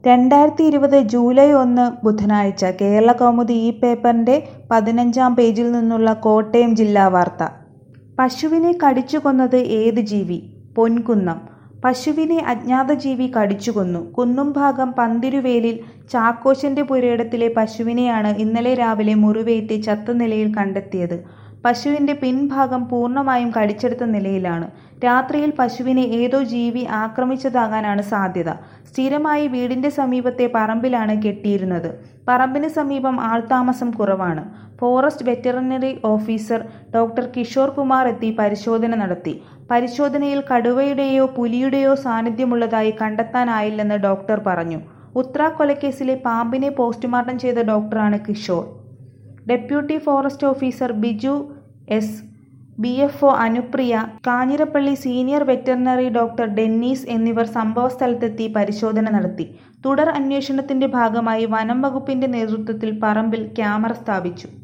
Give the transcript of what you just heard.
2020 July 1 ബുധനാഴ്ച കേരളകൗമുദി ഈ പേപ്പറിന്റെ 15-ാം പേജിൽ നിന്നുള്ള കോട്ടയം ജില്ലാ വാർത്ത. പശുവിനെ കടിച്ചുകൊന്നത് ഏത് ജീവി? പൊൻകുന്നം. പശുവിനെ അജ്ഞാത ജീവി കടിച്ചുകൊന്നു. കുന്നുംഭാഗം പന്തിരുവേലിൽ ചാക്കോച്ചന്റെ പുരയിടത്തിലെ പശുവിനെയാണ് ഇന്നലെ രാവിലെ മുറിവേറ്റ് ചത്ത നിലയിൽ കണ്ടെത്തിയത്. പശുവിന്റെ പിൻഭാഗം പൂർണ്ണമായും കടിച്ചെടുത്ത നിലയിലാണ്. രാത്രിയിൽ പശുവിനെ ഏതോ ജീവി ആക്രമിച്ചതാകാനാണ് സാധ്യത. സ്ഥിരമായി വീടിന്റെ സമീപത്തെ പറമ്പിലാണ് കെട്ടിയിരുന്നത്. പറമ്പിന് സമീപം ആൾതാമസം കുറവാണ്. Forest veterinary officer doctor Kishore Kumar എത്തി പരിശോധന നടത്തി. പരിശോധനയിൽ കടുവയുടെയോ പുലിയുടെയോ സാന്നിധ്യമുള്ളതായി കണ്ടെത്താനായില്ലെന്ന് ഡോക്ടർ പറഞ്ഞു. ഉത്ര കൊലക്കേസിലെ പാമ്പിനെ പോസ്റ്റ്മോർട്ടം ചെയ്ത ഡോക്ടറാണ് Kishore. Deputy forest officer Biju S, BFO Anupriya, Kanjirappally senior veterinary doctor Dennis എന്നിവർ സംഭവസ്ഥലത്തെത്തി പരിശോധന നടത്തി. തുടർ അന്വേഷണത്തിന്റെ ഭാഗമായി വനം വകുപ്പിന്റെ നേതൃത്വത്തിൽ പറമ്പിൽ ക്യാമറ സ്ഥാപിച്ചു.